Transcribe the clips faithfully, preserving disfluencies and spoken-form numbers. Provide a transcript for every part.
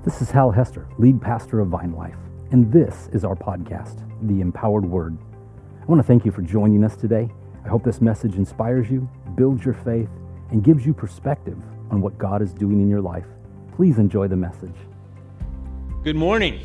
This is Hal Hester, lead pastor of Vine Life, and this is our podcast, The Empowered Word. I want to thank you for joining us today. I hope this message inspires you, builds your faith, and gives you perspective on what God is doing in your life. Please enjoy the message. Good morning.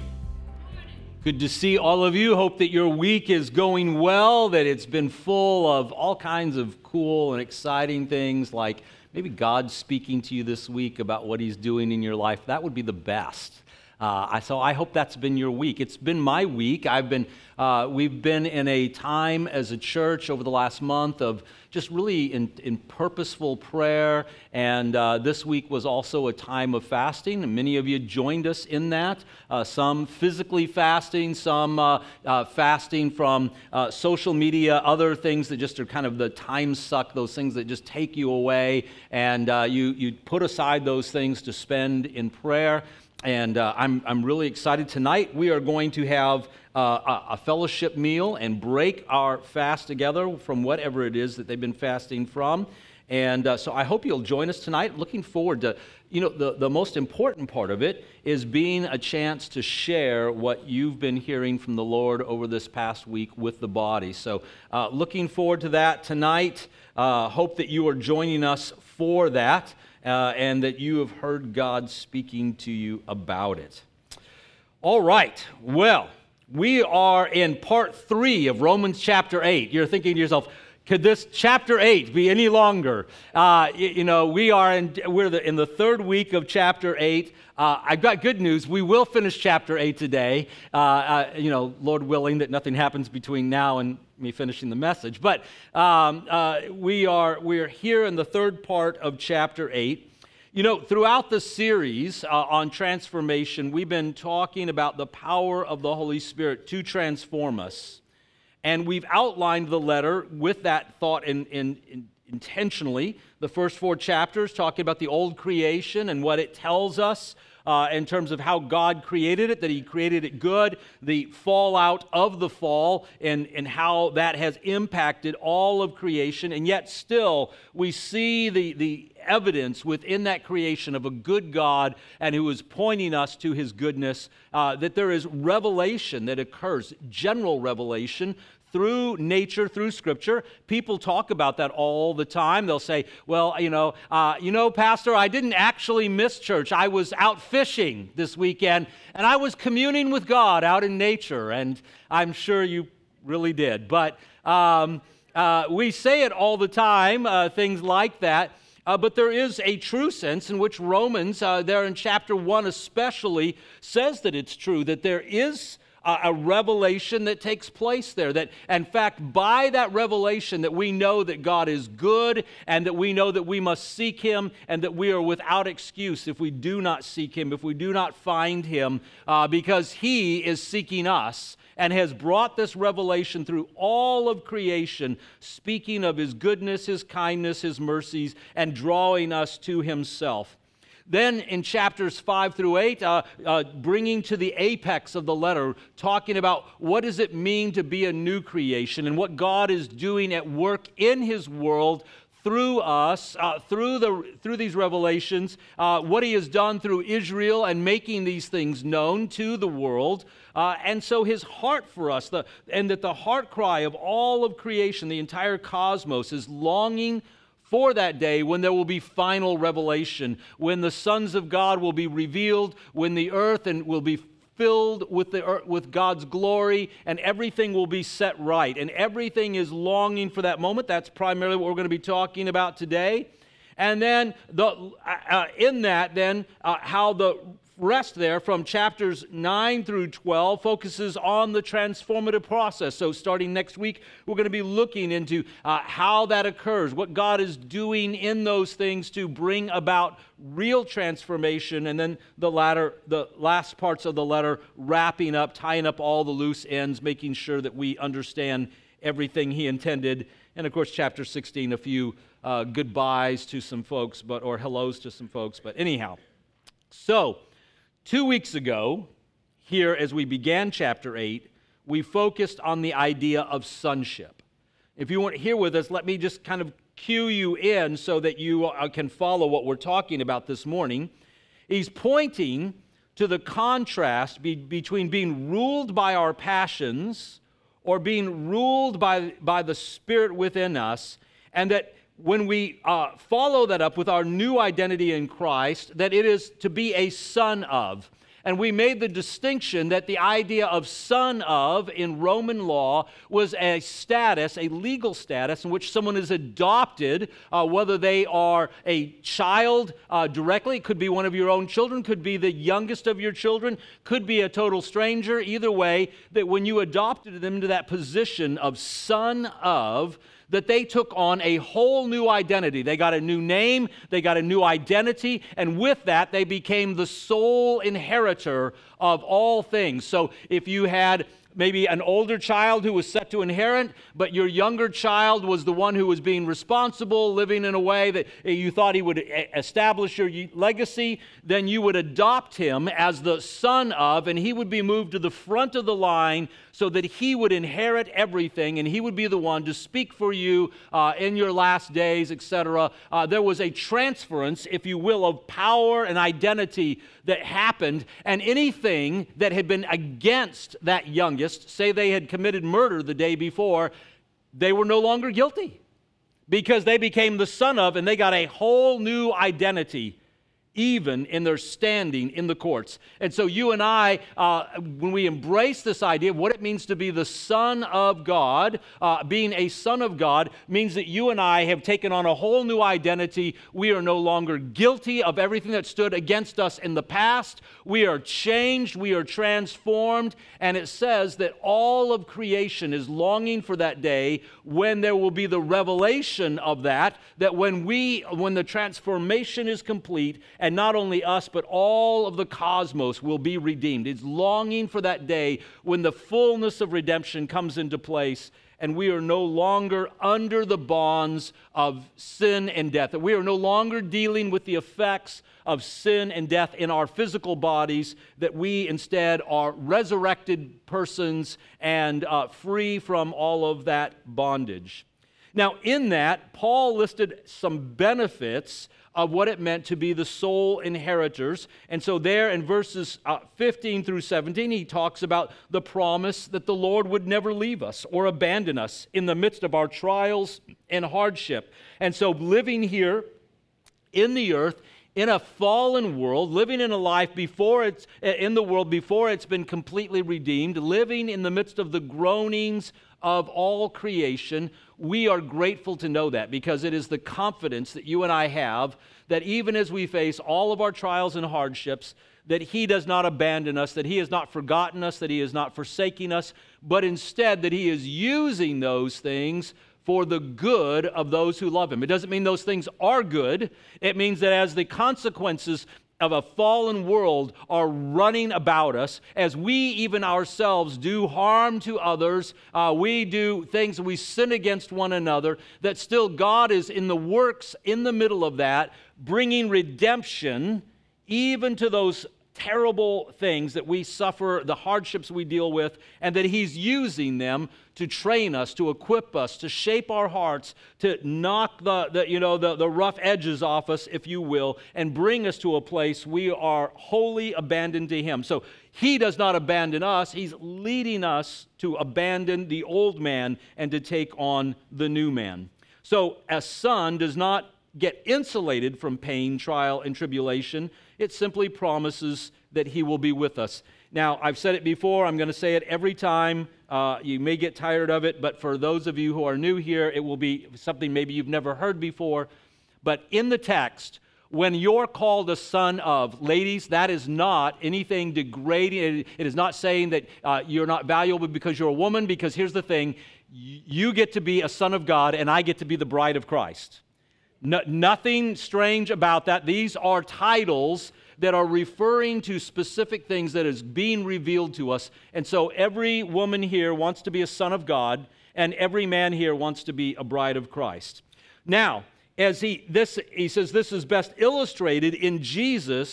Good to see all of you. Hope that your week is going well, that it's been full of all kinds of cool and exciting things, like maybe God speaking to you this week about what He's doing in your life. That would be the best. Uh, I, so I hope that's been your week. It's been my week. I've been, uh, we've been in a time as a church over the last month of just really in, in purposeful prayer, and uh, this week was also a time of fasting, and many of you joined us in that. Uh, some physically fasting, some uh, uh, fasting from uh, social media, other things that just are kind of the time suck, those things that just take you away, and uh, you, you put aside those things to spend in prayer. And uh, I'm I'm really excited. Tonight we are going to have uh, a, a fellowship meal and break our fast together from whatever it is that they've been fasting from. And uh, so I hope you'll join us tonight. Looking forward to, you know, the, the most important part of it is being a chance to share what you've been hearing from the Lord over this past week with the body. So uh, looking forward to that tonight. Uh, hope that you are joining us for that. Uh, and that you have heard God speaking to you about it. All right, well, we are in part three of Romans chapter eight. You're thinking to yourself, could this chapter eight be any longer? Uh, you, you know, we are in, we're the, in the third week of chapter eight. Uh, I've got good news. We will finish chapter eight today. Uh, uh, you know, Lord willing that nothing happens between now and me finishing the message. But um, uh, we are we are here in the third part of chapter eight. You know, throughout the series uh, on transformation, we've been talking about the power of the Holy Spirit to transform us. And we've outlined the letter with that thought in, in, in intentionally. The first four chapters talking about the old creation and what it tells us uh, in terms of how God created it, that He created it good, the fallout of the fall, and, and how that has impacted all of creation. And yet still, we see the, the evidence within that creation of a good God and who is pointing us to His goodness, uh, that there is revelation that occurs, general revelation, through nature, through Scripture. People talk about that all the time. They'll say, well, you know, uh, you know, Pastor, I didn't actually miss church. I was out fishing this weekend, and I was communing with God out in nature, and I'm sure you really did. But um, uh, we say it all the time, uh, things like that. Uh, but there is a true sense in which Romans, uh, there in chapter one especially, says that it's true, that there is a, a revelation that takes place there. That, in fact, by that revelation that we know that God is good and that we know that we must seek Him and that we are without excuse if we do not seek Him, if we do not find Him, uh, because He is seeking us and has brought this revelation through all of creation, speaking of His goodness, His kindness, His mercies, and drawing us to Himself. Then in chapters five through eight, uh, uh, bringing to the apex of the letter, talking about what does it mean to be a new creation and what God is doing at work in His world through us, uh, through the through these revelations, uh, what He has done through Israel and making these things known to the world. Uh, and so His heart for us, the, and that the heart cry of all of creation, the entire cosmos, is longing for that day when there will be final revelation, when the sons of God will be revealed, when the earth and will be filled with the earth, with God's glory, and everything will be set right. And everything is longing for that moment. That's primarily what we're going to be talking about today. And then the uh, in that, then uh, how the rest there from chapters nine through twelve focuses on the transformative process. So starting next week, we're going to be looking into uh, how that occurs, what God is doing in those things to bring about real transformation, and then the latter, the last parts of the letter wrapping up, tying up all the loose ends, making sure that we understand everything He intended. And of course, chapter sixteen, a few uh, goodbyes to some folks, but or hellos to some folks. But anyhow, so two weeks ago, here as we began chapter eight, we focused on the idea of sonship. If you weren't here with us, let me just kind of cue you in so that you uh, can follow what we're talking about this morning. He's pointing to the contrast be, between being ruled by our passions or being ruled by, by the Spirit within us, and that when we uh, follow that up with our new identity in Christ, that it is to be a son of. And we made the distinction that the idea of son of in Roman law was a status, a legal status in which someone is adopted, uh, whether they are a child uh, directly, it could be one of your own children, could be the youngest of your children, could be a total stranger. Either way, that when you adopted them into that position of son of, that they took on a whole new identity. They got a new name, they got a new identity, and with that, they became the sole inheritor of all things. So if you had maybe an older child who was set to inherit, but your younger child was the one who was being responsible, living in a way that you thought he would establish your legacy, then you would adopt him as the son of, and he would be moved to the front of the line so that he would inherit everything, and he would be the one to speak for you uh, in your last days, et cetera. Uh, there was a transference, if you will, of power and identity that happened, and anything that had been against that youngest, say they had committed murder the day before, they were no longer guilty because they became the son of, and they got a whole new identity even in their standing in the courts. And so you and I, uh, when we embrace this idea of what it means to be the son of God, uh, being a son of God means that you and I have taken on a whole new identity. We are no longer guilty of everything that stood against us in the past. We are changed, we are transformed, and it says that all of creation is longing for that day when there will be the revelation of that, that when we, when the transformation is complete, and not only us, but all of the cosmos will be redeemed. It's longing for that day when the fullness of redemption comes into place and we are no longer under the bonds of sin and death, that we are no longer dealing with the effects of sin and death in our physical bodies, that we instead are resurrected persons and uh, free from all of that bondage. Now, in that, Paul listed some benefits of what it meant to be the sole inheritors. And so there in verses uh, fifteen through seventeen, he talks about the promise that the Lord would never leave us or abandon us in the midst of our trials and hardship. And so living here in the earth, in a fallen world, living in a life before it's in the world before it's been completely redeemed, living in the midst of the groanings of all creation, we are grateful to know that, because it is the confidence that you and I have that even as we face all of our trials and hardships, that He does not abandon us, that He has not forgotten us, that He is not forsaking us, but instead that He is using those things for the good of those who love Him. It doesn't mean those things are good. It means that as the consequences of a fallen world are running about us, as we even ourselves do harm to others, uh, we do things, we sin against one another, that still God is in the works in the middle of that, bringing redemption even to those terrible things that we suffer, the hardships we deal with, and that He's using them to train us, to equip us, to shape our hearts, to knock the, the you know the, the rough edges off us, if you will, and bring us to a place we are wholly abandoned to Him. So He does not abandon us. He's leading us to abandon the old man and to take on the new man. So a son does not get insulated from pain, trial, and tribulation. It simply promises that He will be with us. Now, I've said it before, I'm going to say it every time. Uh, you may get tired of it, but for those of you who are new here, it will be something maybe you've never heard before. But in the text, when you're called a son of, ladies, that is not anything degrading. It is not saying that uh, you're not valuable because you're a woman, because here's the thing, you get to be a son of God, and I get to be the bride of Christ. No, nothing strange about that. These are titles that are referring to specific things that is being revealed to us. And so every woman here wants to be a son of God, and every man here wants to be a bride of Christ. Now, as he this he says this is best illustrated in Jesus,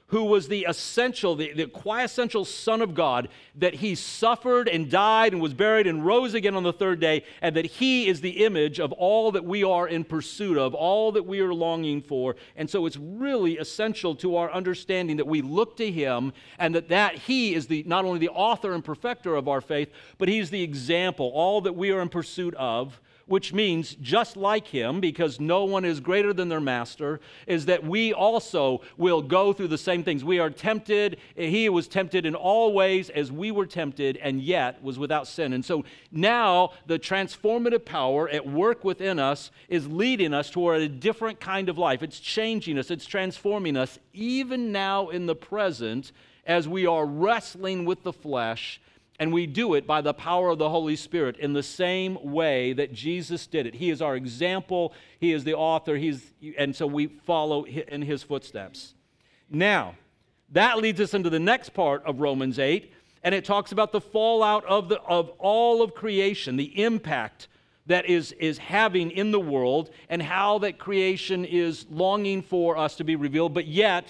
who was the essential, the, the quintessential Son of God, that he suffered and died and was buried and rose again on the third day, and that he is the image of all that we are in pursuit of, all that we are longing for. And so it's really essential to our understanding that we look to him, and that, that he is the not only the author and perfecter of our faith, but he's the example, all that we are in pursuit of. Which means, just like him, because no one is greater than their master, is that we also will go through the same things. We are tempted. He was tempted in all ways as we were tempted, and yet was without sin. And so now the transformative power at work within us is leading us toward a different kind of life. It's changing us. It's transforming us, even now in the present, as we are wrestling with the flesh. And we do it by the power of the Holy Spirit in the same way that Jesus did it. He is our example. He is the author. He's, and so we follow in his footsteps. Now, that leads us into the next part of Romans eight, and it talks about the fallout of, the, of all of creation, the impact that is, is having in the world, and how that creation is longing for us to be revealed, but yet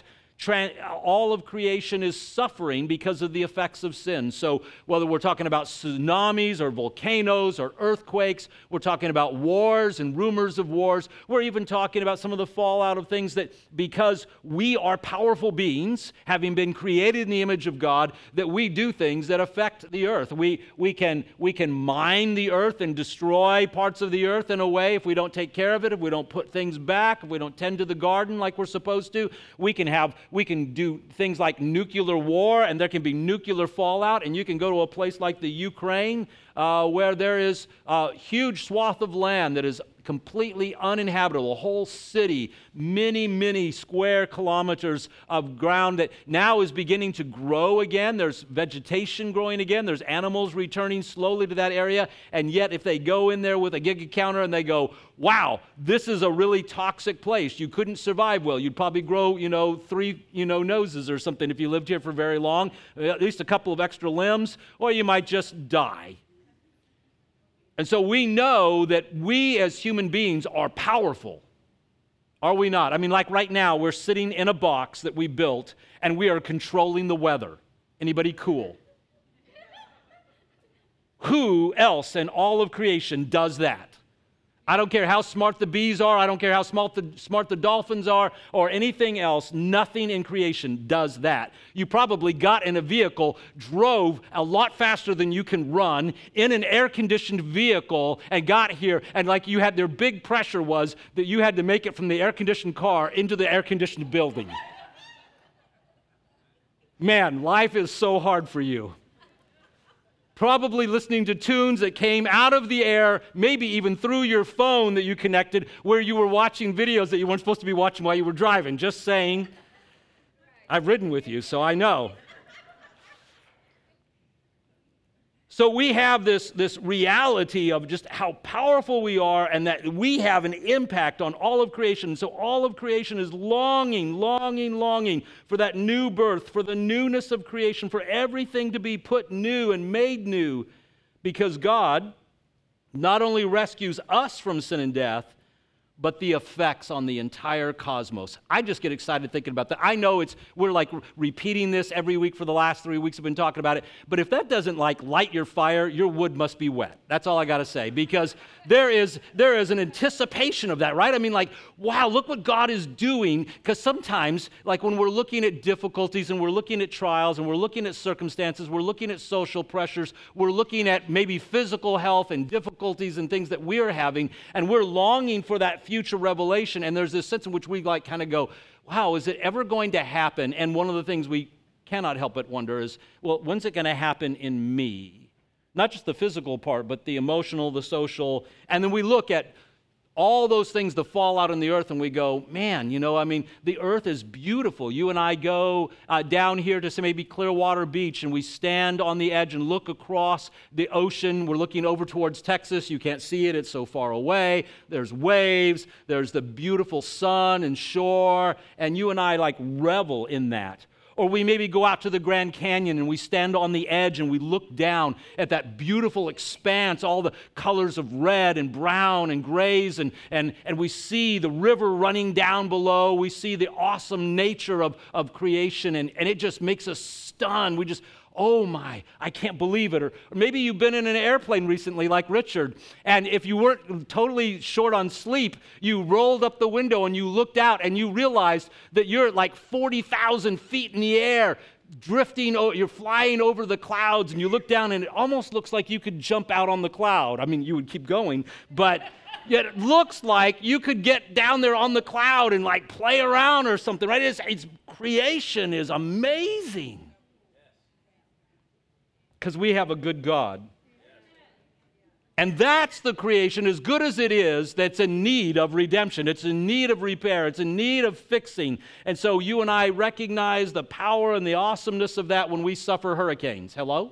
all of creation is suffering because of the effects of sin. So whether we're talking about tsunamis or volcanoes or earthquakes, we're talking about wars and rumors of wars. We're even talking about some of the fallout of things that, because we are powerful beings, having been created in the image of God, that we do things that affect the earth. We, we, can, we can mine the earth and destroy parts of the earth in a way if we don't take care of it, if we don't put things back, if we don't tend to the garden like we're supposed to. We can have We can do things like nuclear war, and there can be nuclear fallout, and you can go to a place like the Ukraine uh, where there is a huge swath of land that is completely uninhabitable, a whole city, many, many square kilometers of ground that now is beginning to grow again. There's vegetation growing again. There's animals returning slowly to that area. And yet, if they go in there with a Giga counter and they go, wow, this is a really toxic place. You couldn't survive well. You'd probably grow, you know, three, you know, noses or something if you lived here for very long, at least a couple of extra limbs, or you might just die. And so we know that we as human beings are powerful. Are we not? I mean, like right now, we're sitting in a box that we built, and we are controlling the weather. Anybody cool? Who else in all of creation does that? I don't care how smart the bees are. I don't care how smart the, smart the dolphins are or anything else. Nothing in creation does that. You probably got in a vehicle, drove a lot faster than you can run in an air-conditioned vehicle and got here, and like you had, their big pressure was that you had to make it from the air-conditioned car into the air-conditioned building. Man, life is so hard for you. Probably listening to tunes that came out of the air, maybe even through your phone that you connected, where you were watching videos that you weren't supposed to be watching while you were driving. Just saying. I've ridden with you, so I know. So we have this, this reality of just how powerful we are, and that we have an impact on all of creation. So all of creation is longing, longing, longing for that new birth, for the newness of creation, for everything to be put new and made new, because God not only rescues us from sin and death, but the effects on the entire cosmos. I just get excited thinking about that. I know it's we're like repeating this every week for the last three weeks. We've been talking about it. But if that doesn't like light your fire, your wood must be wet. That's all I got to say, because there is there is an anticipation of that, right? I mean, like, wow, look what God is doing. Because sometimes, like when we're looking at difficulties and we're looking at trials and we're looking at circumstances, we're looking at social pressures, we're looking at maybe physical health and difficulties and things that we're having, and we're longing for that future revelation, and there's this sense in which we like kind of go, wow, is it ever going to happen? And one of the things we cannot help but wonder is, well, when's it going to happen in me? Not just the physical part, but the emotional, the social, and then we look at all those things that fall out in the earth, and we go, man, you know, I mean, the earth is beautiful. You and I go uh, down here to say maybe Clearwater Beach, and we stand on the edge and look across the ocean. We're looking over towards Texas. You can't see it. It's so far away. There's waves. There's the beautiful sun and shore, and you and I like revel in that. Or we maybe go out to the Grand Canyon and we stand on the edge and we look down at that beautiful expanse, all the colors of red and brown and grays, and, and, and we see the river running down below. We see the awesome nature of, of creation, and, and it just makes us stunned. We just, oh my, I can't believe it. Or, or maybe you've been in an airplane recently like Richard, and if you weren't totally short on sleep, you rolled up the window and you looked out and you realized that you're at like forty thousand feet in the air, drifting, you're flying over the clouds, and you look down and it almost looks like you could jump out on the cloud. I mean, you would keep going, but yet it looks like you could get down there on the cloud and like play around or something, right? It's, it's creation is amazing. Because we have a good God. And that's the creation, as good as it is, that's in need of redemption. It's in need of repair. It's in need of fixing. And so you and I recognize the power and the awesomeness of that when we suffer hurricanes. Hello?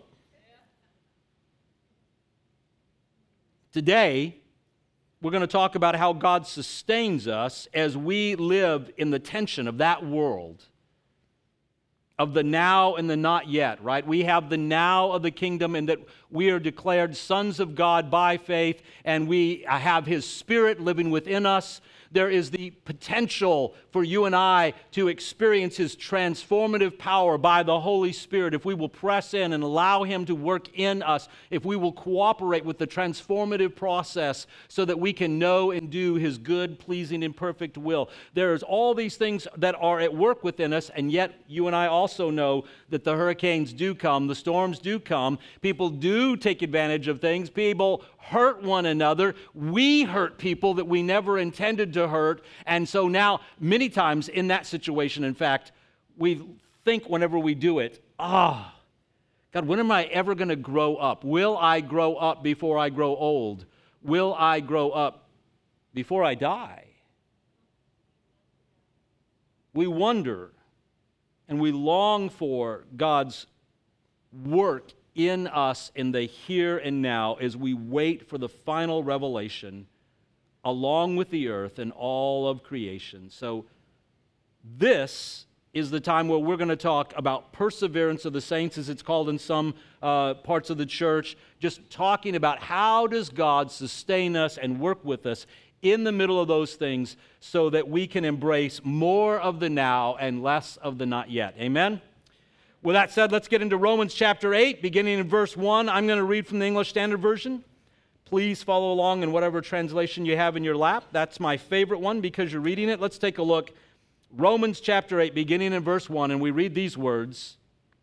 Today, we're going to talk about how God sustains us as we live in the tension of that world, of the now and the not yet, right? We have the now of the kingdom, and that we are declared sons of God by faith, and we have His Spirit living within us. There is the potential for you and I to experience His transformative power by the Holy Spirit if we will press in and allow Him to work in us, if we will cooperate with the transformative process so that we can know and do His good, pleasing, and perfect will. There's all these things that are at work within us, and yet you and I also know that the hurricanes do come, the storms do come, people do take advantage of things, people hurt one another. We hurt people that we never intended to hurt. And so now, many times in that situation, in fact, we think whenever we do it, ah, oh, God, when am I ever going to grow up? Will I grow up before I grow old? Will I grow up before I die? We wonder and we long for God's work in us in the here and now as we wait for the final revelation along with the earth and all of creation. So this is the time where we're going to talk about perseverance of the saints, as it's called in some uh, parts of the church, just talking about how does God sustain us and work with us in the middle of those things so that we can embrace more of the now and less of the not yet. Amen? With that said, let's get into Romans chapter eight, beginning in verse one. I'm going to read from the English Standard Version. Please follow along in whatever translation you have in your lap. That's my favorite one because you're reading it. Let's take a look. Romans chapter eight, beginning in verse one, and we read these words.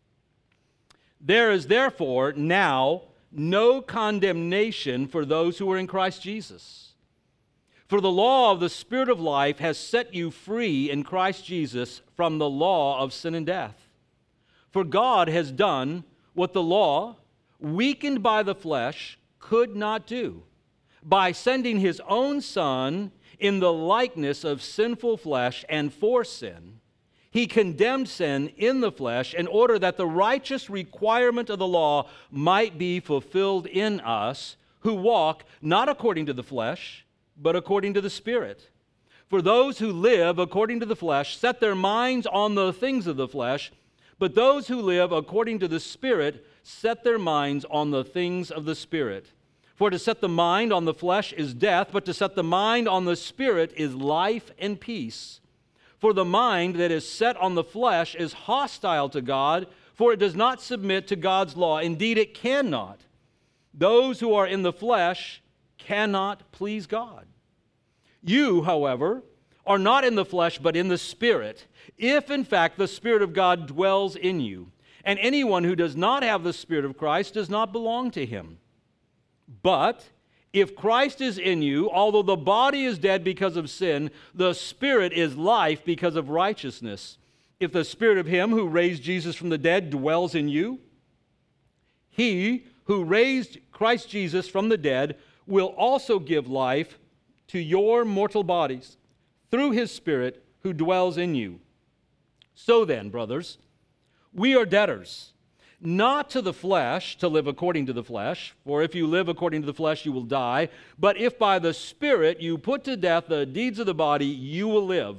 There is therefore now no condemnation for those who are in Christ Jesus. For the law of the Spirit of life has set you free in Christ Jesus from the law of sin and death. For God has done what the law, weakened by the flesh, could not do, by sending His own Son in the likeness of sinful flesh and for sin. He condemned sin in the flesh in order that the righteous requirement of the law might be fulfilled in us, who walk not according to the flesh, but according to the Spirit. For those who live according to the flesh set their minds on the things of the flesh, but those who live according to the Spirit set their minds on the things of the Spirit. For to set the mind on the flesh is death, but to set the mind on the Spirit is life and peace. For the mind that is set on the flesh is hostile to God, for it does not submit to God's law. Indeed, it cannot. Those who are in the flesh cannot please God. You, however, are not in the flesh, but in the Spirit, if in fact the Spirit of God dwells in you. And anyone who does not have the Spirit of Christ does not belong to Him. But if Christ is in you, although the body is dead because of sin, the Spirit is life because of righteousness. If the Spirit of Him who raised Jesus from the dead dwells in you, He who raised Christ Jesus from the dead will also give life to your mortal bodies through His Spirit who dwells in you. So then, brothers, we are debtors, not to the flesh, to live according to the flesh, for if you live according to the flesh, you will die. But if by the Spirit you put to death the deeds of the body, you will live.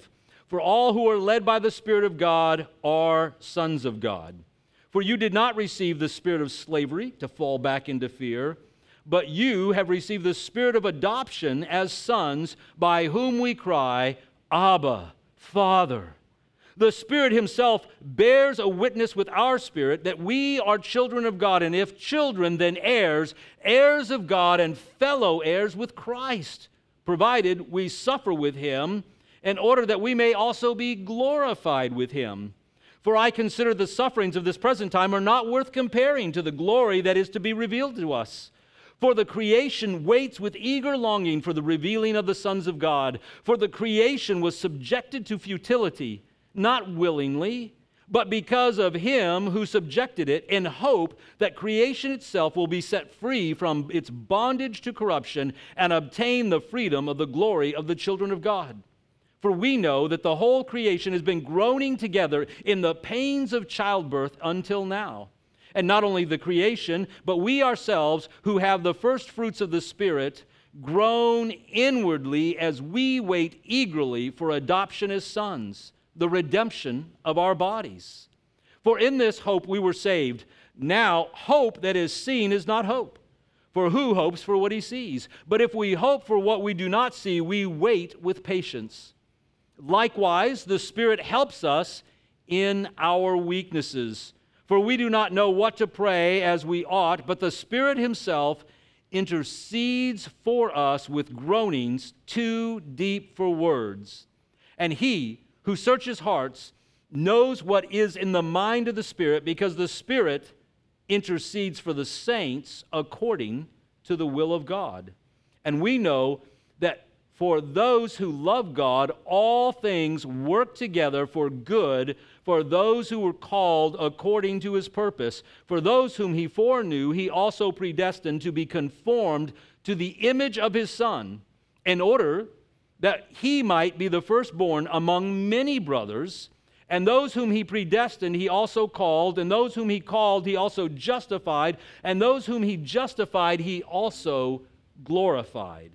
For all who are led by the Spirit of God are sons of God. For you did not receive the spirit of slavery to fall back into fear, but you have received the spirit of adoption as sons, by whom we cry, Abba, Father. The Spirit himself bears a witness with our spirit that we are children of God, and if children, then heirs, heirs of God and fellow heirs with Christ, provided we suffer with him, in order that we may also be glorified with him. For I consider the sufferings of this present time are not worth comparing to the glory that is to be revealed to us. For the creation waits with eager longing for the revealing of the sons of God. For the creation was subjected to futility, not willingly, but because of him who subjected it, in hope that creation itself will be set free from its bondage to corruption and obtain the freedom of the glory of the children of God. For we know that the whole creation has been groaning together in the pains of childbirth until now. And not only the creation, but we ourselves who have the first fruits of the Spirit groan inwardly as we wait eagerly for adoption as sons, the redemption of our bodies. For in this hope we were saved. Now hope that is seen is not hope. For who hopes for what he sees? But if we hope for what we do not see, we wait with patience. Likewise, the Spirit helps us in our weaknesses. For we do not know what to pray as we ought, but the Spirit himself intercedes for us with groanings too deep for words. And he who searches hearts knows what is in the mind of the Spirit, because the Spirit intercedes for the saints according to the will of God. And we know that for those who love God, all things work together for good for those who were called according to his purpose. For those whom he foreknew, he also predestined to be conformed to the image of his Son, in order that he might be the firstborn among many brothers. And those whom he predestined, he also called. And those whom he called, he also justified. And those whom he justified, he also glorified.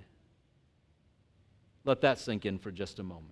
Let that sink in for just a moment.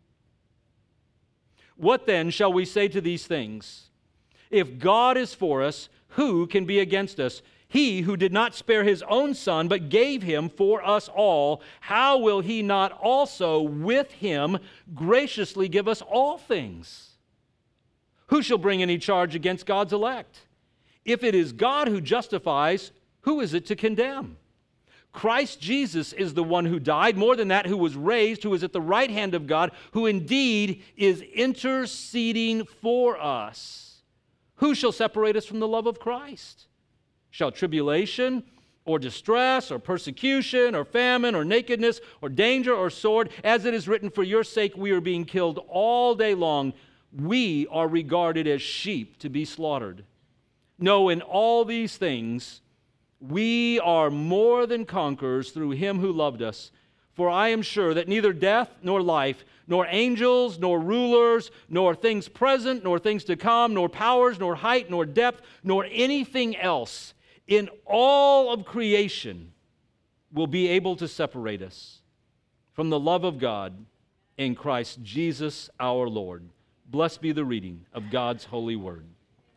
What then shall we say to these things? If God is for us, who can be against us? He who did not spare his own Son, but gave him for us all, how will he not also with him graciously give us all things? Who shall bring any charge against God's elect? If it is God who justifies, who is it to condemn? Christ Jesus is the one who died, more than that, who was raised, who is at the right hand of God, who indeed is interceding for us. Who shall separate us from the love of Christ? Shall tribulation, or distress, or persecution, or famine, or nakedness, or danger, or sword? As it is written, for your sake we are being killed all day long. We are regarded as sheep to be slaughtered. No, in all these things, we are more than conquerors through him who loved us. For I am sure that neither death nor life, nor angels, nor rulers, nor things present, nor things to come, nor powers, nor height, nor depth, nor anything else in all of creation will be able to separate us from the love of God in Christ Jesus our Lord. Blessed be the reading of God's holy word.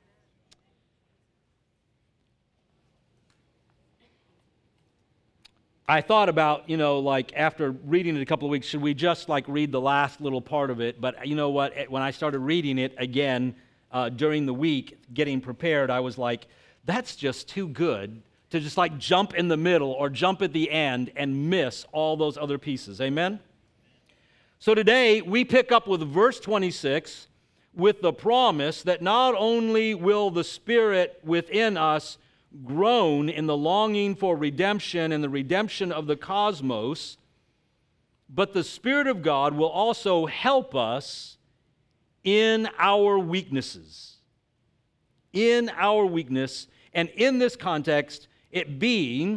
I thought about, you know, like after reading it a couple of weeks, should we just like read the last little part of it? But you know what? When I started reading it again uh, during the week, getting prepared, I was like, that's just too good to just like jump in the middle or jump at the end and miss all those other pieces. Amen? So today we pick up with verse twenty-six with the promise that not only will the Spirit within us groan in the longing for redemption and the redemption of the cosmos, but the Spirit of God will also help us in our weaknesses. In our weakness, and in this context, it being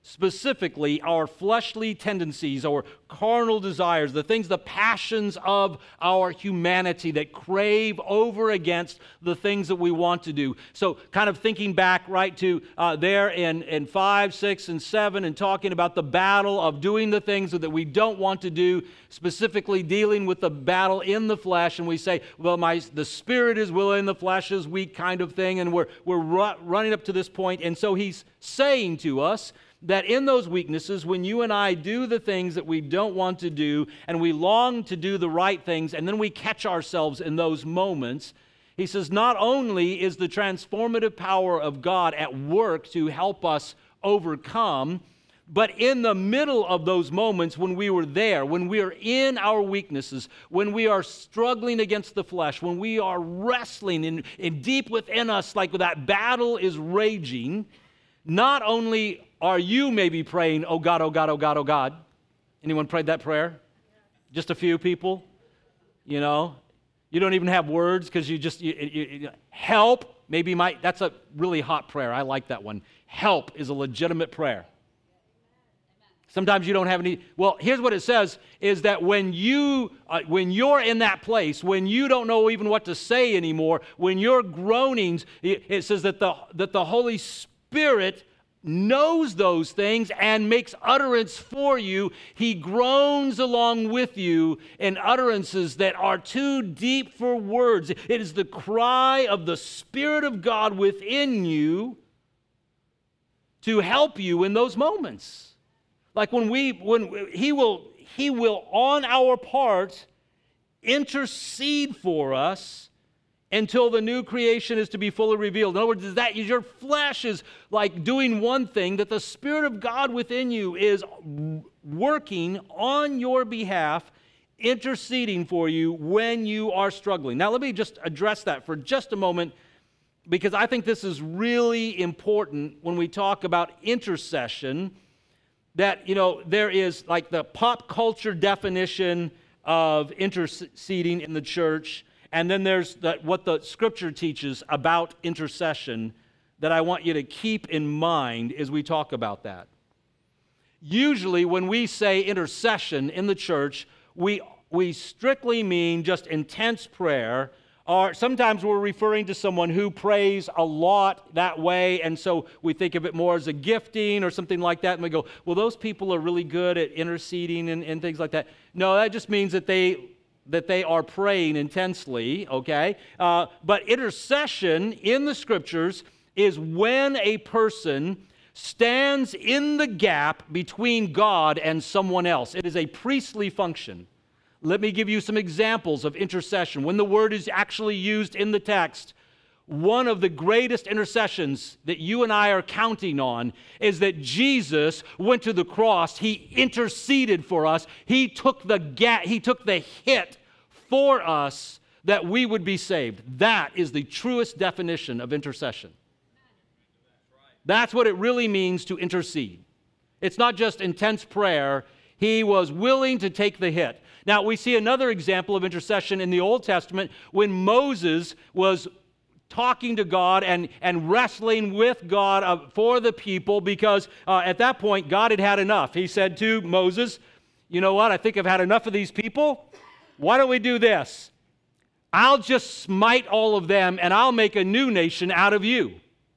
specifically our fleshly tendencies, our carnal desires, the things, the passions of our humanity that crave over against the things that we want to do. So kind of thinking back right to uh, there in, in five, six, and seven and talking about the battle of doing the things that we don't want to do, specifically dealing with the battle in the flesh. And we say, well, my the spirit is willing, the flesh is weak kind of thing. And we're, we're ru- running up to this point. And so he's saying to us that in those weaknesses, when you and I do the things that we don't want to do, and we long to do the right things, and then we catch ourselves in those moments, he says not only is the transformative power of God at work to help us overcome, but in the middle of those moments when we were there, when we are in our weaknesses, when we are struggling against the flesh, when we are wrestling in, in deep within us, like that battle is raging, not only are you maybe praying, oh God, oh God, oh God, oh God. Anyone prayed that prayer? Just a few people? You know, you don't even have words because you just, you, you, you, help, maybe might, that's a really hot prayer. I like that one. Help is a legitimate prayer. Sometimes you don't have any, well, here's what it says, is that when, you, uh, when you're in that place, when you don't know even what to say anymore, when you're groanings, it, it says that the, that the Holy Spirit knows those things and makes utterance for you. He groans along with you in utterances that are too deep for words. It is the cry of the Spirit of God within you to help you in those moments. Like when we, when he will, he will on our part intercede for us until the new creation is to be fully revealed. In other words, is that your flesh is like doing one thing, that the Spirit of God within you is working on your behalf, interceding for you when you are struggling. Now, let me just address that for just a moment, because I think this is really important when we talk about intercession, that, you know, there is like the pop culture definition of interceding in the church, and then there's the, what the Scripture teaches about intercession that I want you to keep in mind as we talk about that. Usually when we say intercession in the church, we, we strictly mean just intense prayer, or sometimes we're referring to someone who prays a lot that way, and so we think of it more as a gifting or something like that, and we go, well, those people are really good at interceding and, and things like that. No, that just means that they... that they are praying intensely, okay? Uh, but intercession in the Scriptures is when a person stands in the gap between God and someone else. It is a priestly function. Let me give you some examples of intercession. When the word is actually used in the text, one of the greatest intercessions that you and I are counting on is that Jesus went to the cross. He interceded for us. He took the ga- he took the hit for us that we would be saved. That is the truest definition of intercession. That's what it really means to intercede. It's not just intense prayer. He was willing to take the hit. Now, we see another example of intercession in the Old Testament when Moses was talking to God and, and wrestling with God uh, for the people, because uh, at that point, God had had enough. He said to Moses, you know what, I think I've had enough of these people. Why don't we do this? I'll just smite all of them, and I'll make a new nation out of you.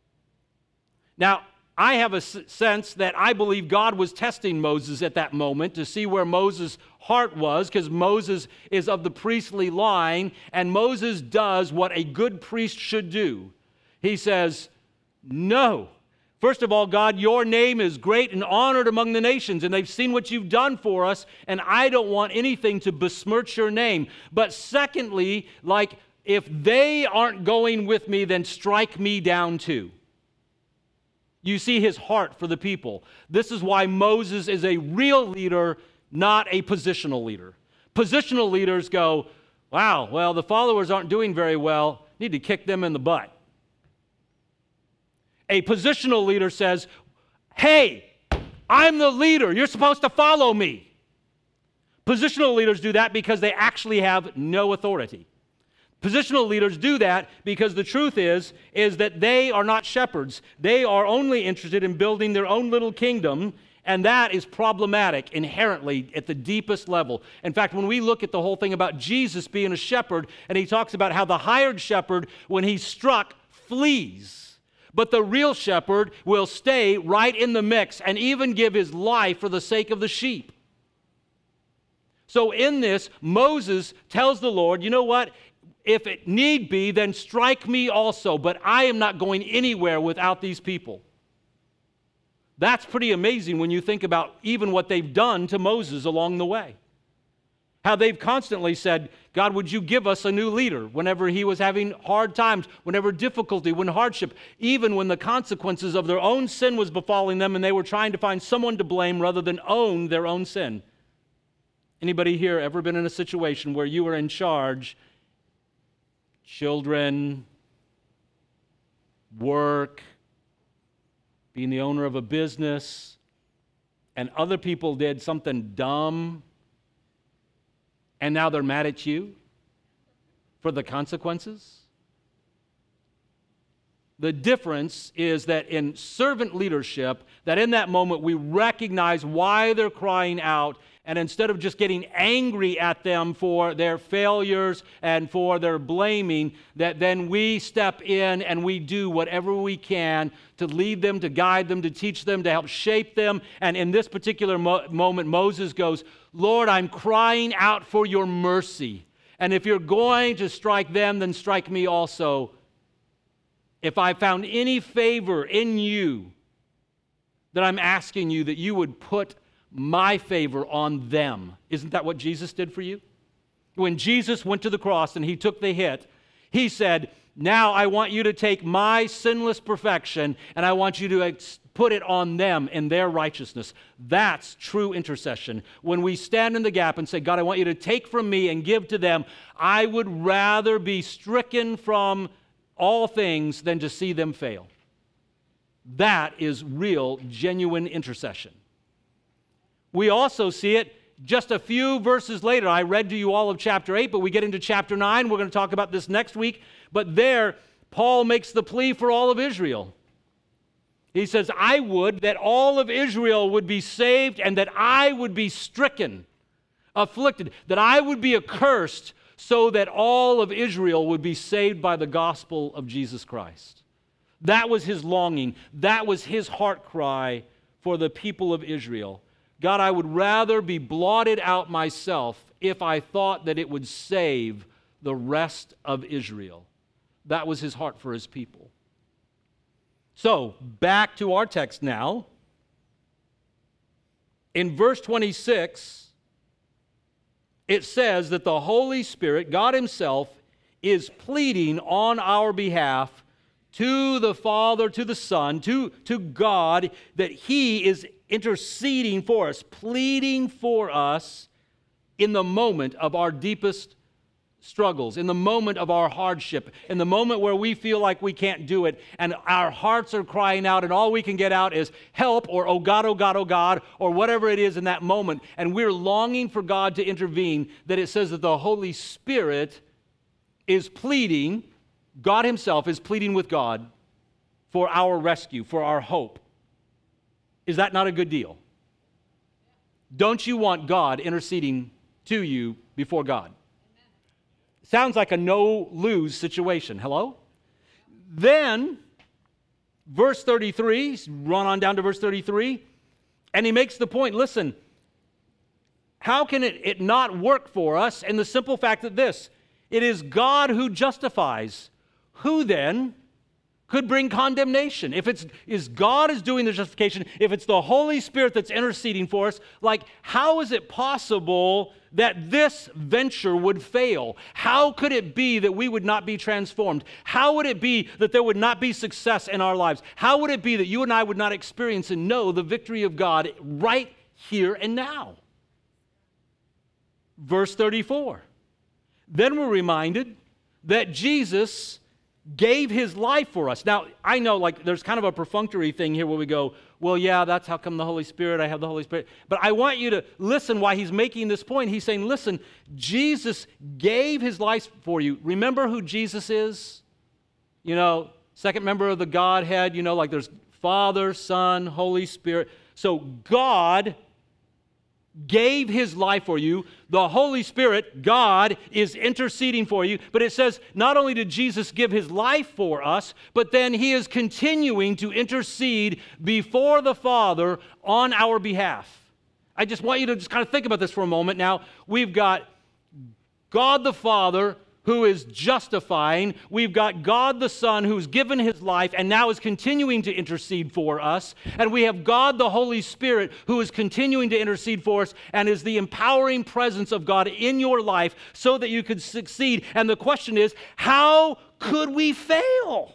Now, I have a s- sense that I believe God was testing Moses at that moment to see where Moses' heart was, because Moses is of the priestly line, and Moses does what a good priest should do. He says, no. First of all, God, your name is great and honored among the nations, and they've seen what you've done for us, and I don't want anything to besmirch your name. But secondly, like, if they aren't going with me, then strike me down too. You see his heart for the people. This is why Moses is a real leader, not a positional leader. Positional leaders go, wow, well, the followers aren't doing very well. Need to kick them in the butt. A positional leader says, hey, I'm the leader. You're supposed to follow me. Positional leaders do that because they actually have no authority. Positional leaders do that because the truth is, is that they are not shepherds. They are only interested in building their own little kingdom, and that is problematic inherently at the deepest level. In fact, when we look at the whole thing about Jesus being a shepherd, and he talks about how the hired shepherd, when he's struck, flees, but the real shepherd will stay right in the mix and even give his life for the sake of the sheep. So in this, Moses tells the Lord, you know what? If it need be, then strike me also, but I am not going anywhere without these people. That's pretty amazing when you think about even what they've done to Moses along the way. How they've constantly said, God, would you give us a new leader whenever he was having hard times, whenever difficulty, when hardship, even when the consequences of their own sin was befalling them and they were trying to find someone to blame rather than own their own sin. Anybody here ever been in a situation where you were in charge? Children, work, being the owner of a business, and other people did something dumb, and now they're mad at you for the consequences? The difference is that in servant leadership, that in that moment we recognize why they're crying out, and instead of just getting angry at them for their failures and for their blaming, that then we step in and we do whatever we can to lead them, to guide them, to teach them, to help shape them. And in this particular mo- moment, Moses goes, Lord, I'm crying out for your mercy. And if you're going to strike them, then strike me also. If I found any favor in you, that I'm asking you that you would put my favor on them. Isn't that what Jesus did for you? When Jesus went to the cross and he took the hit, he said, now I want you to take my sinless perfection and I want you to put it on them in their righteousness. That's true intercession. When we stand in the gap and say, God, I want you to take from me and give to them, I would rather be stricken from all things than to see them fail. That is real, genuine intercession. We also see it just a few verses later. I read to you all of chapter eight, but we get into chapter nine. We're going to talk about this next week. But there, Paul makes the plea for all of Israel. He says, I would that all of Israel would be saved and that I would be stricken, afflicted, that I would be accursed so that all of Israel would be saved by the gospel of Jesus Christ. That was his longing. That was his heart cry for the people of Israel. God, I would rather be blotted out myself if I thought that it would save the rest of Israel. That was his heart for his people. So, back to our text now. In verse twenty-six, it says that the Holy Spirit, God himself, is pleading on our behalf to the Father, to the Son, to, to God, that he is interceding for us, pleading for us in the moment of our deepest struggles, in the moment of our hardship, in the moment where we feel like we can't do it, and our hearts are crying out, and all we can get out is help, or oh God, oh God, oh God, or whatever it is in that moment, and we're longing for God to intervene, that it says that the Holy Spirit is pleading, God himself is pleading with God for our rescue, for our hope. Is that not a good deal? Don't you want God interceding to you before God? Sounds like a no-lose situation. Hello? Then, verse thirty-three, run on down to verse thirty-three, and he makes the point, listen, how can it, it not work for us in the simple fact that this, it is God who justifies. Who then could bring condemnation? If it's is God is doing the justification, if it's the Holy Spirit that's interceding for us, like how is it possible that this venture would fail? How could it be that we would not be transformed? How would it be that there would not be success in our lives? How would it be that you and I would not experience and know the victory of God right here and now? Verse thirty-four. Then we're reminded that Jesus gave his life for us. Now, I know like there's kind of a perfunctory thing here where we go, well, yeah, that's how come the Holy Spirit, I have the Holy Spirit. But I want you to listen why he's making this point. He's saying, listen, Jesus gave his life for you. Remember who Jesus is? You know, second member of the Godhead, you know, like there's Father, Son, Holy Spirit. So God gave his life for you. The Holy Spirit, God, is interceding for you. But it says not only did Jesus give his life for us, but then he is continuing to intercede before the Father on our behalf. I just want you to just kind of think about this for a moment. Now, we've got God the Father who is justifying. We've got God the Son who's given his life and now is continuing to intercede for us. And we have God the Holy Spirit who is continuing to intercede for us and is the empowering presence of God in your life so that you could succeed. And the question is, how could we fail?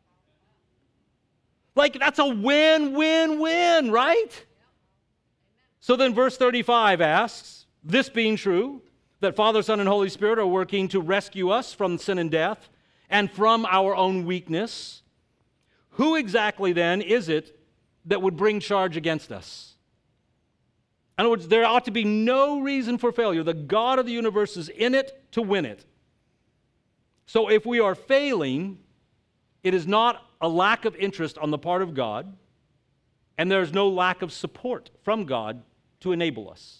Like, that's a win, win, win, right? So then verse thirty-five asks, this being true, that Father, Son, and Holy Spirit are working to rescue us from sin and death and from our own weakness, who exactly then is it that would bring charge against us? In other words, there ought to be no reason for failure. The God of the universe is in it to win it. So if we are failing, it is not a lack of interest on the part of God, and there is no lack of support from God to enable us.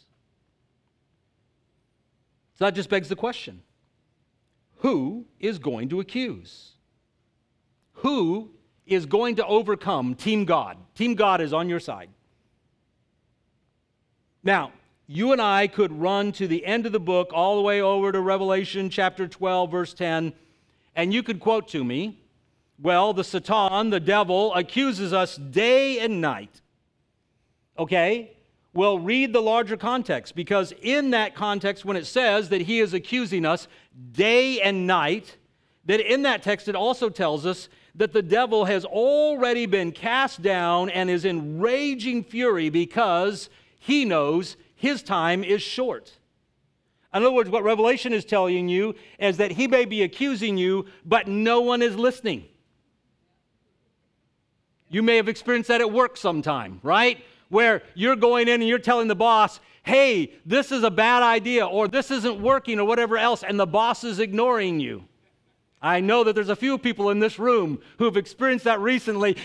So that just begs the question, who is going to accuse? Who is going to overcome Team God? Team God is on your side. Now, you and I could run to the end of the book, all the way over to Revelation chapter twelve, verse ten, and you could quote to me, well, the Satan, the devil, accuses us day and night. Okay? Well, read the larger context, because in that context, when it says that he is accusing us day and night, that in that text it also tells us that the devil has already been cast down and is in raging fury because he knows his time is short. In other words, what Revelation is telling you is that he may be accusing you, but no one is listening. You may have experienced that at work sometime, right? Where you're going in and you're telling the boss, hey, this is a bad idea, or this isn't working, or whatever else, and the boss is ignoring you. I know that there's a few people in this room who have experienced that recently,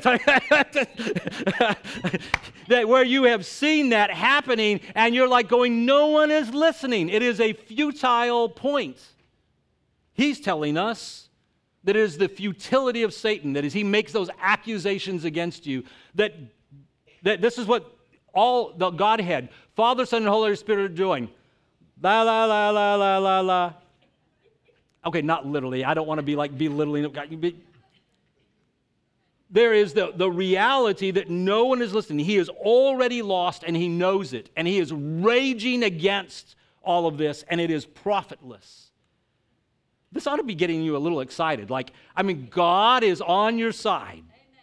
that where you have seen that happening, and you're like going, no one is listening. It is a futile point. He's telling us that it is the futility of Satan, that as he makes those accusations against you, that That this is what all the Godhead, Father, Son, and Holy Spirit are doing. La, la, la, la, la, la, la. Okay, not literally. I don't want to be like belittling. There is the, the reality that no one is listening. He is already lost, and he knows it. And he is raging against all of this, and it is profitless. This ought to be getting you a little excited. Like, I mean, God is on your side.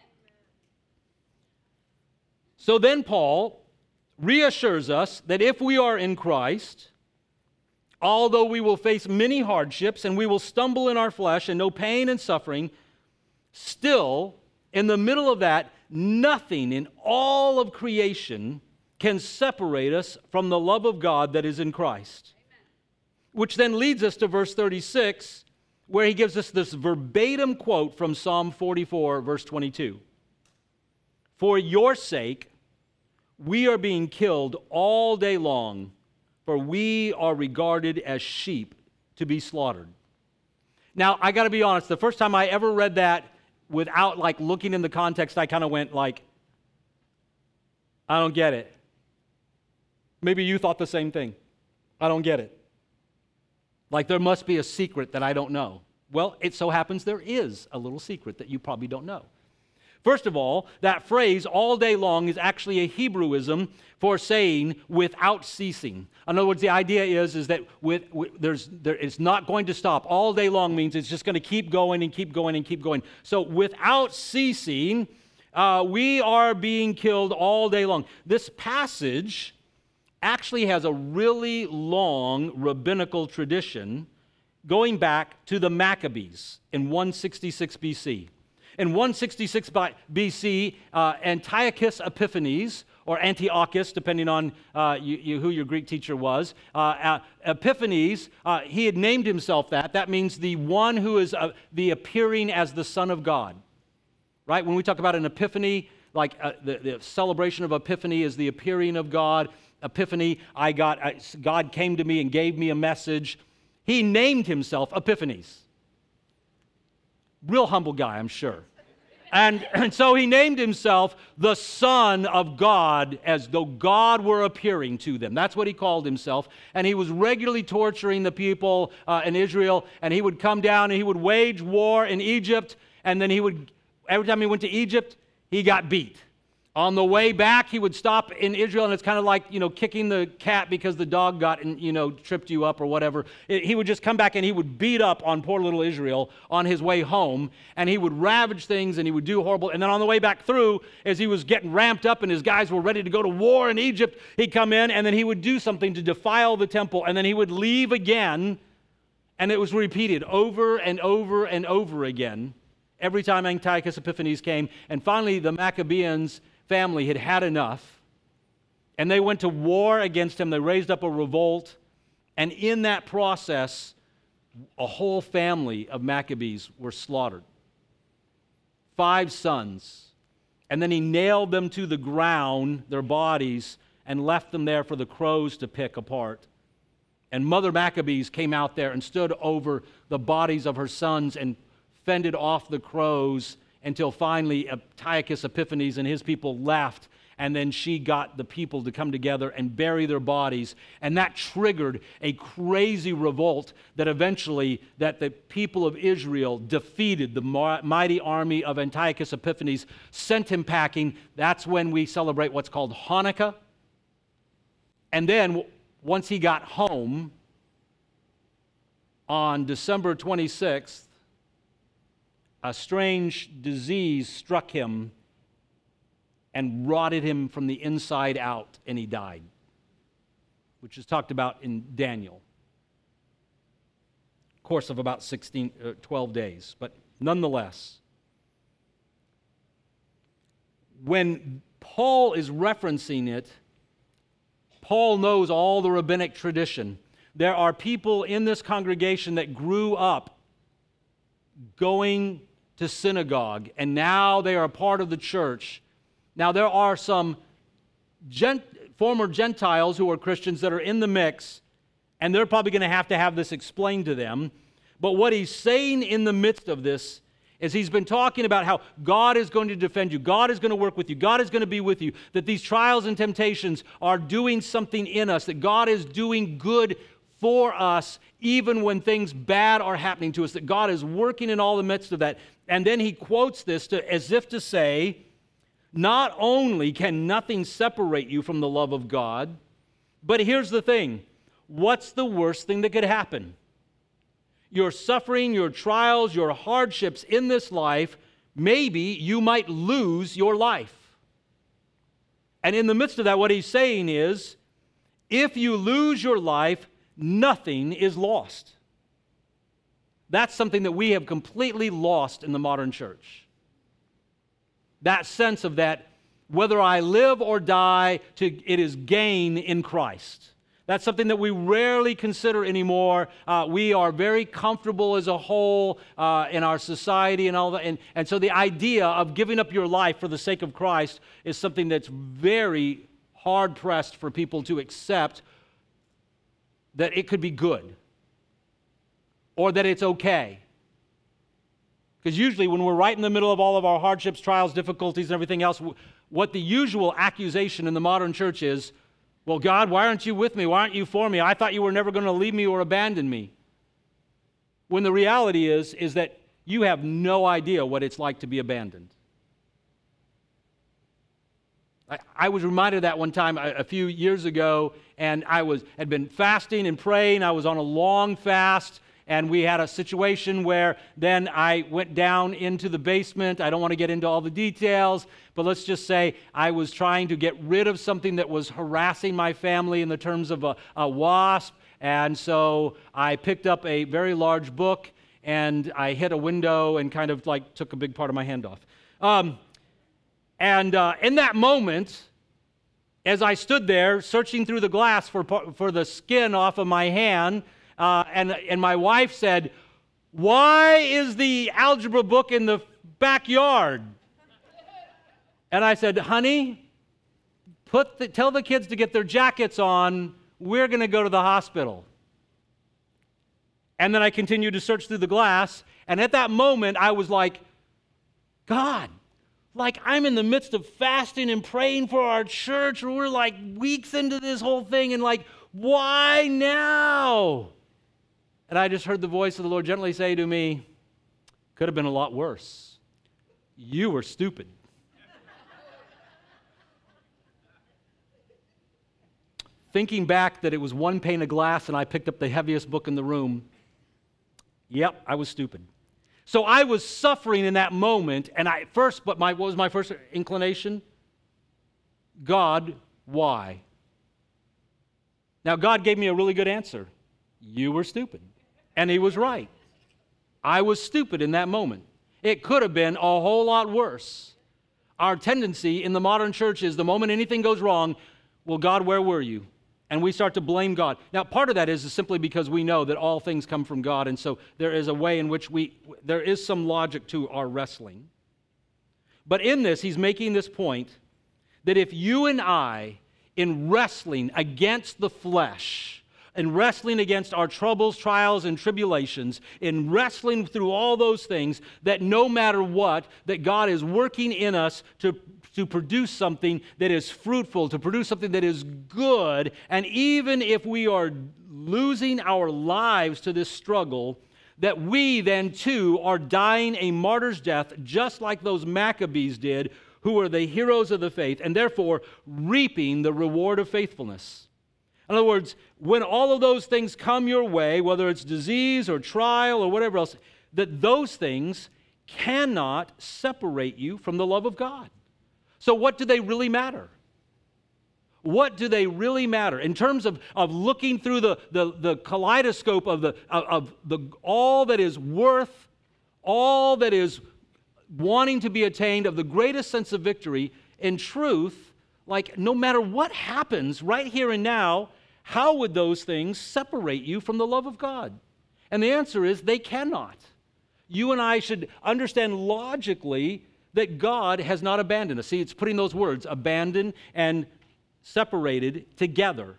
So then Paul reassures us that if we are in Christ, although we will face many hardships and we will stumble in our flesh and know pain and suffering, still, in the middle of that, nothing in all of creation can separate us from the love of God that is in Christ. Amen. Which then leads us to verse thirty-six, where he gives us this verbatim quote from Psalm forty-four, verse twenty-two. For your sake, we are being killed all day long, for we are regarded as sheep to be slaughtered. Now, I got to be honest, the first time I ever read that without like looking in the context, I kind of went like, I don't get it. Maybe you thought the same thing. I don't get it. Like there must be a secret that I don't know. Well, it so happens there is a little secret that you probably don't know. First of all, that phrase, all day long, is actually a Hebrewism for saying without ceasing. In other words, the idea is, is that with, with, there's, there, it's not going to stop. All day long means it's just going to keep going and keep going and keep going. So without ceasing, uh, we are being killed all day long. This passage actually has a really long rabbinical tradition going back to the Maccabees in one sixty-six B C. In one sixty-six B C, uh, Antiochus Epiphanes, or Antiochus, depending on uh, you, you, who your Greek teacher was, uh, uh, Epiphanes, uh, he had named himself that. That means the one who is uh, the appearing as the Son of God. Right? When we talk about an epiphany, like uh, the, the celebration of Epiphany is the appearing of God. Epiphany, I got, I, God came to me and gave me a message. He named himself Epiphanes. Real humble guy, I'm sure. And, and so he named himself the Son of God, as though God were appearing to them. That's what he called himself. And he was regularly torturing the people uh, in Israel. And he would come down and he would wage war in Egypt. And then he would, every time he went to Egypt, he got beat. On the way back, he would stop in Israel, and it's kind of like, you know, kicking the cat because the dog got, and, you know, tripped you up or whatever. It, he would just come back and he would beat up on poor little Israel on his way home, and he would ravage things and he would do horrible. And then on the way back through, as he was getting ramped up and his guys were ready to go to war in Egypt, he'd come in and then he would do something to defile the temple, and then he would leave again, and it was repeated over and over and over again every time Antiochus Epiphanes came. And finally, the Maccabeans family had had enough, and they went to war against him. They raised up a revolt, and in that process, a whole family of Maccabees were slaughtered. Five sons. And then he nailed them to the ground, their bodies, and left them there for the crows to pick apart. And Mother Maccabees came out there and stood over the bodies of her sons and fended off the crows until finally Antiochus Epiphanes and his people left, and then she got the people to come together and bury their bodies, and that triggered a crazy revolt that eventually that the people of Israel defeated the mighty army of Antiochus Epiphanes, sent him packing. That's when we celebrate what's called Hanukkah. And then once he got home on December twenty-sixth, a strange disease struck him and rotted him from the inside out, and he died, which is talked about in Daniel. Course of about sixteen, uh, twelve days, but nonetheless, when Paul is referencing it, Paul knows all the rabbinic tradition. There are people in this congregation that grew up going to synagogue, and now they are a part of the church. Now, there are some gent- former Gentiles who are Christians that are in the mix, and they're probably going to have to have this explained to them. But what he's saying in the midst of this is he's been talking about how God is going to defend you, God is going to work with you, God is going to be with you, that these trials and temptations are doing something in us, that God is doing good for us even when things bad are happening to us, that God is working in all the midst of that. And then he quotes this to, as if to say, not only can nothing separate you from the love of God, but here's the thing. What's the worst thing that could happen? Your suffering, your trials, your hardships in this life, maybe you might lose your life. And in the midst of that, what he's saying is, if you lose your life, nothing is lost. That's something that we have completely lost in the modern church. That sense of that, whether I live or die, to, it is gain in Christ. That's something that we rarely consider anymore. Uh, we are very comfortable as a whole uh, in our society and all that. And, and so the idea of giving up your life for the sake of Christ is something that's very hard-pressed for people to accept, that it could be good or that it's okay. Because usually when we're right in the middle of all of our hardships, trials, difficulties, and everything else, what the usual accusation in the modern church is, well, God, why aren't you with me? Why aren't you for me? I thought you were never going to leave me or abandon me. When the reality is, is that you have no idea what it's like to be abandoned. I, I was reminded of that one time a, a few years ago, and I was had been fasting and praying. I was on a long fast, and we had a situation where then I went down into the basement. I don't want to get into all the details, but let's just say I was trying to get rid of something that was harassing my family in the terms of a, a wasp, And so I picked up a very large book, and I hit a window and kind of like took a big part of my hand off. Um, and uh, in that moment, as I stood there searching through the glass for, for the skin off of my hand, uh, and, and my wife said, "Why is the algebra book in the backyard?" And I said, "Honey, put the, tell the kids to get their jackets on. We're going to go to the hospital." And then I continued to search through the glass, and at that moment, I was like, God, like I'm in the midst of fasting and praying for our church, we're like weeks into this whole thing, and like, why now? And I just heard the voice of the Lord gently say to me, could have been a lot worse. You were stupid. Thinking back that it was one pane of glass and I picked up the heaviest book in the room, yep, I was stupid. So I was suffering in that moment, and I first, but my what was my first inclination? God, why? Now, God gave me a really good answer. You were stupid. And he was right. I was stupid in that moment. It could have been a whole lot worse. Our tendency in the modern church is the moment anything goes wrong, well, God, where were you? And we start to blame God. Now, part of that is simply because we know that all things come from God, and so there is a way in which we, there is some logic to our wrestling. But in this, he's making this point that if you and I, in wrestling against the flesh, in wrestling against our troubles, trials, and tribulations, in wrestling through all those things, that no matter what, that God is working in us to to produce something that is fruitful, to produce something that is good. And even if we are losing our lives to this struggle, that we then too are dying a martyr's death, just like those Maccabees did, who were the heroes of the faith, and therefore reaping the reward of faithfulness. In other words, when all of those things come your way, whether it's disease or trial or whatever else, that those things cannot separate you from the love of God. So what do they really matter? What do they really matter? In terms of, of looking through the, the, the kaleidoscope of, the, of, of the, all that is worth, all that is wanting to be attained, of the greatest sense of victory, in truth, like no matter what happens right here and now, how would those things separate you from the love of God? And the answer is they cannot. You and I should understand logically that God has not abandoned us. See, it's putting those words, abandoned and separated, together.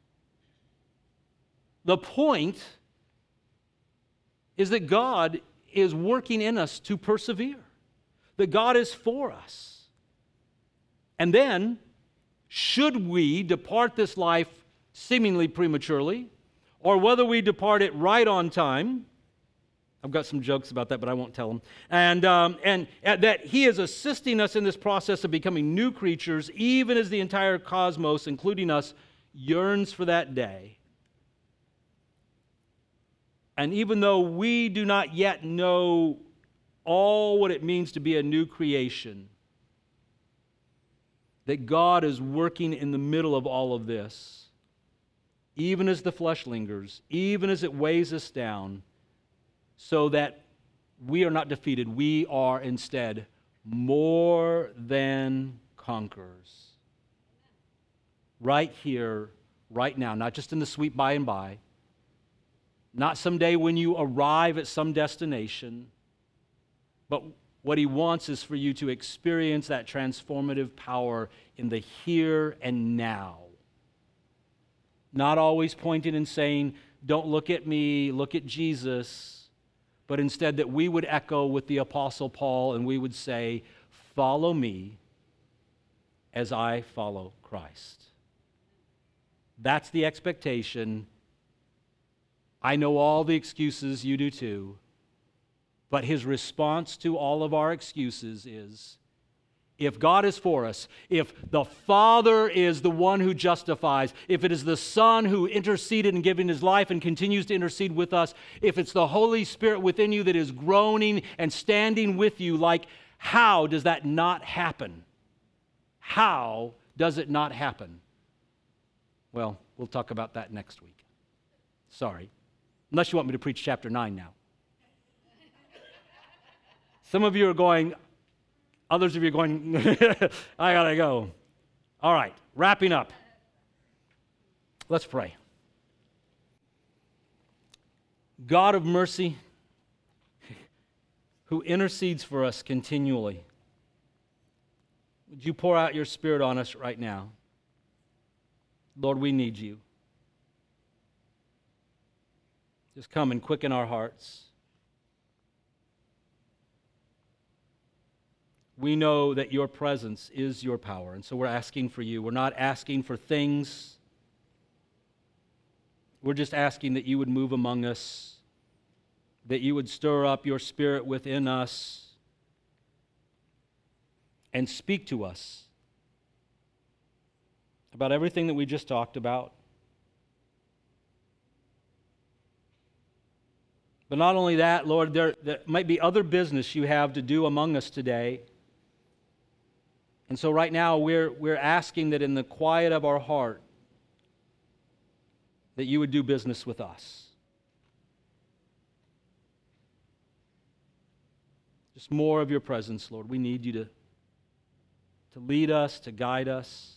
The point is that God is working in us to persevere, that God is for us. And then, should we depart this life seemingly prematurely, or whether we depart it right on time, I've got some jokes about that, but I won't tell them. And, um, and and that he is assisting us in this process of becoming new creatures, even as the entire cosmos, including us, yearns for that day. And even though we do not yet know all what it means to be a new creation, that God is working in the middle of all of this, even as the flesh lingers, even as it weighs us down, so that we are not defeated. We are instead more than conquerors. Right here, right now, not just in the sweet by and by, not someday when you arrive at some destination, but what he wants is for you to experience that transformative power in the here and now. Not always pointing and saying, don't look at me, look at Jesus, but instead that we would echo with the Apostle Paul and we would say, follow me as I follow Christ. That's the expectation. I know all the excuses, you do too, but his response to all of our excuses is, if God is for us, if the Father is the one who justifies, if it is the Son who interceded and given his life and continues to intercede with us, if it's the Holy Spirit within you that is groaning and standing with you, like, how does that not happen? How does it not happen? Well, we'll talk about that next week. Sorry. Unless you want me to preach chapter nine now. Some of you are going, others of you are going, I gotta go. All right, wrapping up. Let's pray. God of mercy, who intercedes for us continually, would you pour out your Spirit on us right now? Lord, we need you. Just come and quicken our hearts. We know that your presence is your power, and so we're asking for you. We're not asking for things. We're just asking that you would move among us, that you would stir up your Spirit within us and speak to us about everything that we just talked about. But not only that, Lord, there, there might be other business you have to do among us today. And so right now we're, we're asking that in the quiet of our heart, that you would do business with us. Just more of your presence, Lord. We need you to, to lead us, to guide us.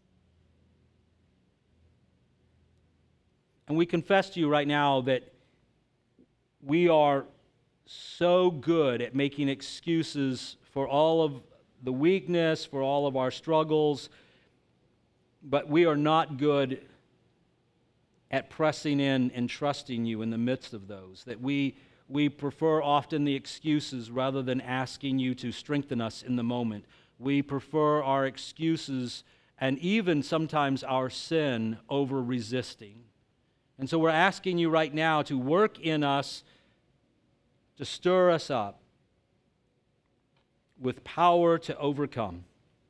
And we confess to you right now that we are so good at making excuses for all of the weakness, for all of our struggles, but we are not good at pressing in and trusting you in the midst of those. That we, we prefer often the excuses rather than asking you to strengthen us in the moment. We prefer our excuses and even sometimes our sin over resisting. And so we're asking you right now to work in us, to stir us up with power to overcome.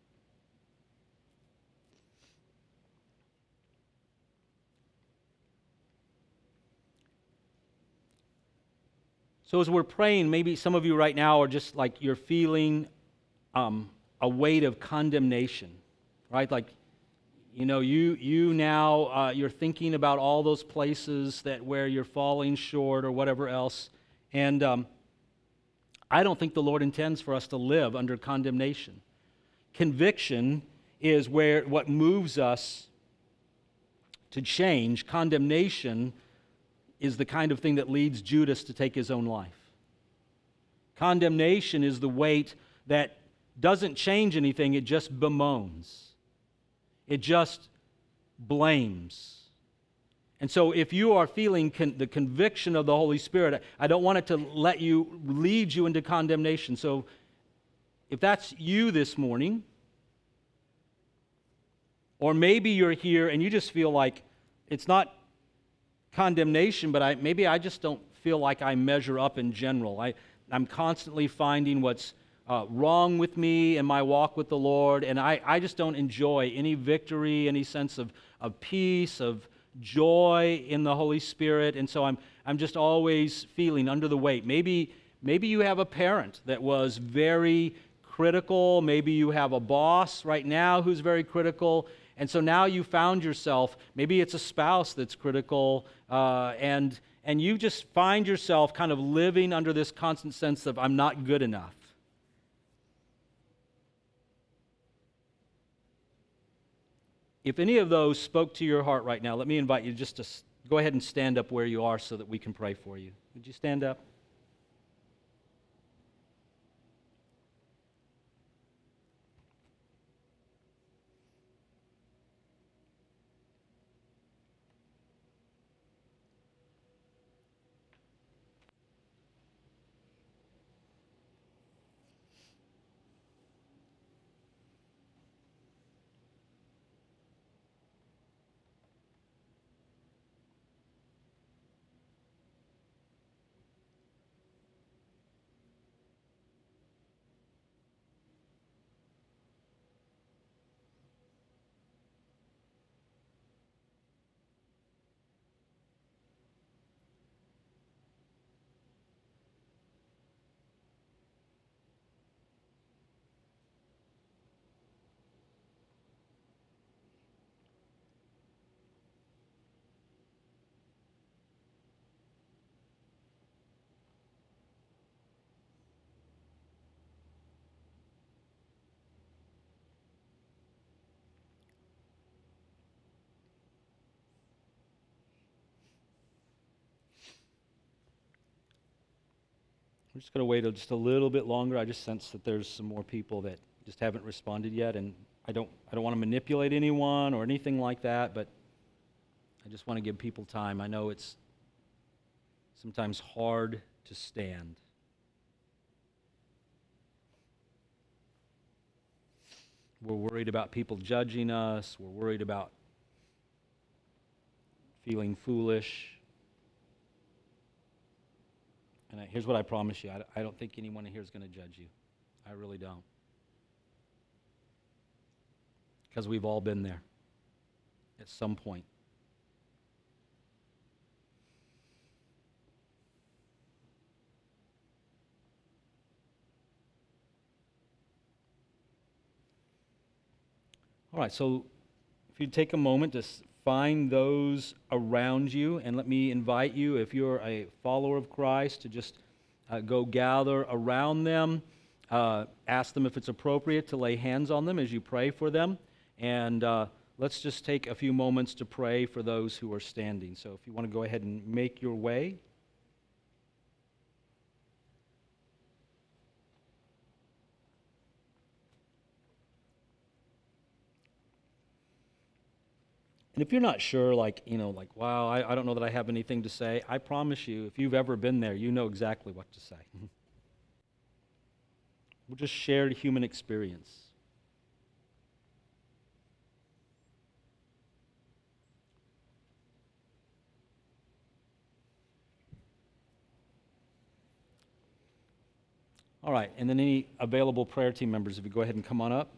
So as we're praying, maybe some of you right now are just like you're feeling um, a weight of condemnation, right? Like, you know, you you now, uh, you're thinking about all those places that where you're falling short or whatever else. And um, I don't think the Lord intends for us to live under condemnation. Conviction is where what moves us to change. Condemnation is the kind of thing that leads Judas to take his own life. Condemnation is the weight that doesn't change anything, it just bemoans. It just blames. And so if you are feeling con- the conviction of the Holy Spirit, I don't want it to let you, lead you into condemnation. So if that's you this morning, or maybe you're here and you just feel like it's not condemnation, but I, maybe I just don't feel like I measure up in general. I, I'm constantly finding what's uh, wrong with me in my walk with the Lord, and I, I just don't enjoy any victory, any sense of, of peace, of joy in the Holy Spirit, and so I'm I'm just always feeling under the weight. Maybe maybe you have a parent that was very critical. Maybe you have a boss right now who's very critical. And so now you found yourself, maybe it's a spouse that's critical, uh, and, and you just find yourself kind of living under this constant sense of, I'm not good enough. If any of those spoke to your heart right now, let me invite you just to go ahead and stand up where you are so that we can pray for you. Would you stand up? We're just going to wait just a little bit longer. I just sense that there's some more people that just haven't responded yet, and I don't I don't want to manipulate anyone or anything like that, but I just want to give people time. I know it's sometimes hard to stand. We're worried about people judging us. We're worried about feeling foolish. And I, here's what I promise you. I, I don't think anyone here is going to judge you. I really don't. Because we've all been there at some point. All right, so if you take a moment to find those around you, and let me invite you, if you're a follower of Christ, to just uh, go gather around them, uh, ask them if it's appropriate to lay hands on them as you pray for them, and uh, let's just take a few moments to pray for those who are standing. So if you want to go ahead and make your way. And if you're not sure, like, you know, like, wow, I, I don't know that I have anything to say, I promise you, if you've ever been there, you know exactly what to say. We'll just share human experience. All right, and then any available prayer team members, if you go ahead and come on up.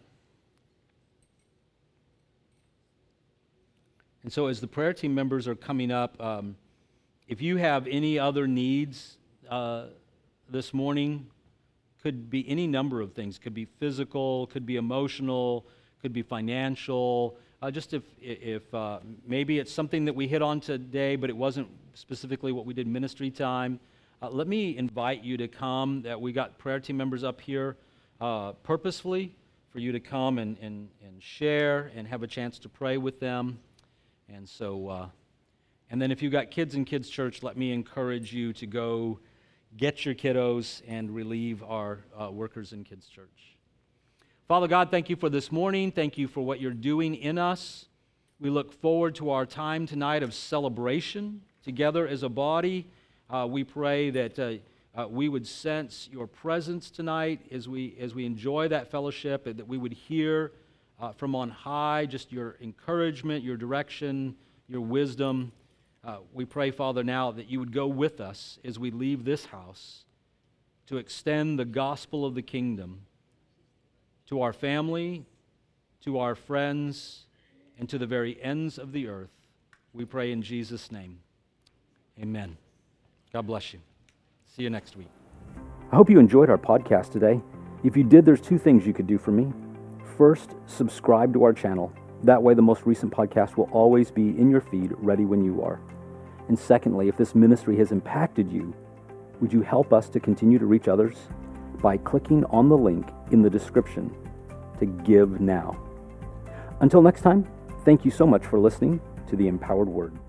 And so as the prayer team members are coming up, um, if you have any other needs uh, this morning, could be any number of things. Could be physical, could be emotional, could be financial. Uh, just if, if uh, maybe it's something that we hit on today, but it wasn't specifically what we did ministry time. Uh, let me invite you to come. That we got prayer team members up here uh, purposefully for you to come and, and, and share and have a chance to pray with them. And so, uh, and then if you've got kids in Kids Church, let me encourage you to go get your kiddos and relieve our uh, workers in Kids Church. Father God, thank you for this morning. Thank you for what you're doing in us. We look forward to our time tonight of celebration together as a body. Uh, we pray that uh, uh, we would sense your presence tonight as we as we enjoy that fellowship, and that we would hear Uh, from on high, just your encouragement, your direction, your wisdom. Uh, we pray, Father, now that you would go with us as we leave this house to extend the gospel of the kingdom to our family, to our friends, and to the very ends of the earth. We pray in Jesus' name. Amen. God bless you. See you next week. I hope you enjoyed our podcast today. If you did, there's two things you could do for me. First, subscribe to our channel. That way the most recent podcast will always be in your feed, ready when you are. And secondly, if this ministry has impacted you, would you help us to continue to reach others by clicking on the link in the description to give now. Until next time, thank you so much for listening to The Empowered Word.